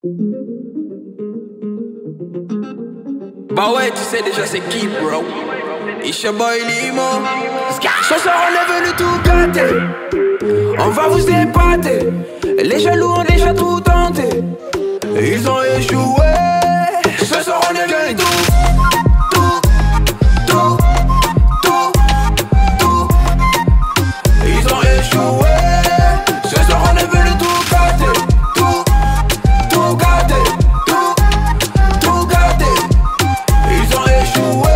Bah ouais, tu sais déjà c'est qui, bro. It's your boy Limo. Ce soir on est venu tout gâter. On va vous épater. Les jaloux ont déjà tout tenté. Ils ont échoué. Ce soir on est venu tout. Ils ont échoué. Ce soir on est venu tout gâter. Tout gâter. Tout gâter. Ils ont échoué.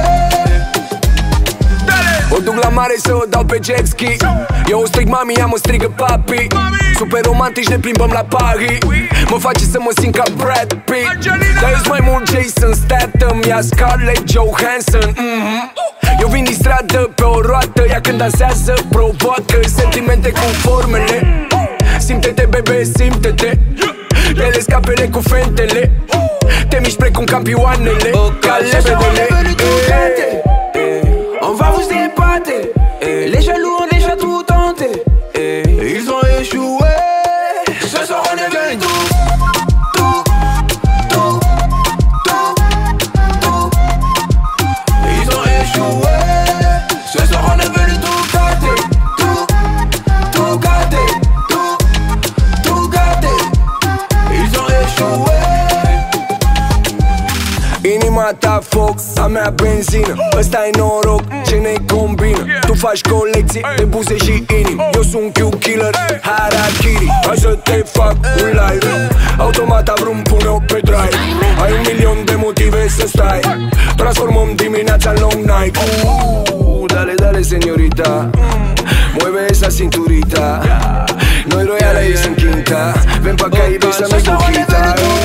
O duc la mare să o dau pe jet ski. Eu o strig mami, ea mă strigă papi. Super romantici, ne plimbăm la Paris. Mă face să mă simt ca Brad Pitt. Dar ești mai mult Jason Statham, ea Scarlett Johansson. Eu vin din stradă pe o roată, ea când dansează provoacă sentimente cu formele. Simte-te, bebe, simte-te. Ele scapele cu fentele. Te miști precum campioanele, ca lebedele. On va vous épater. Les jaloux ont déjà tout tenté. Ils ont échoué. Ce soir on est venu tout. Ils ont échoué. Ce soir on est venu tout gâter. Tout gâter. Tout gâter. Ils ont échoué. Inima ta foc, a mea benzină. Ăsta-i noroc, ce ne combină. Tu faci colecții de buze și inimi. Eu sunt Q-Killer, Harakiri. Hai să te fac un live. Automat vreun pune-o pe drive. Ai 1.000.000 de motive să stai. Transformăm dimineața în long night. Dale, dale, señorita. Mueve esa cinturita. Noi royale y sin quinta. Ven pa' acá y bésame poquita.